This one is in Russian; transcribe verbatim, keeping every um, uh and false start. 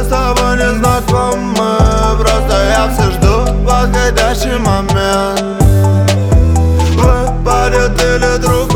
с тобой не знакомы, просто я все жду подходящий момент. Выпадет или друг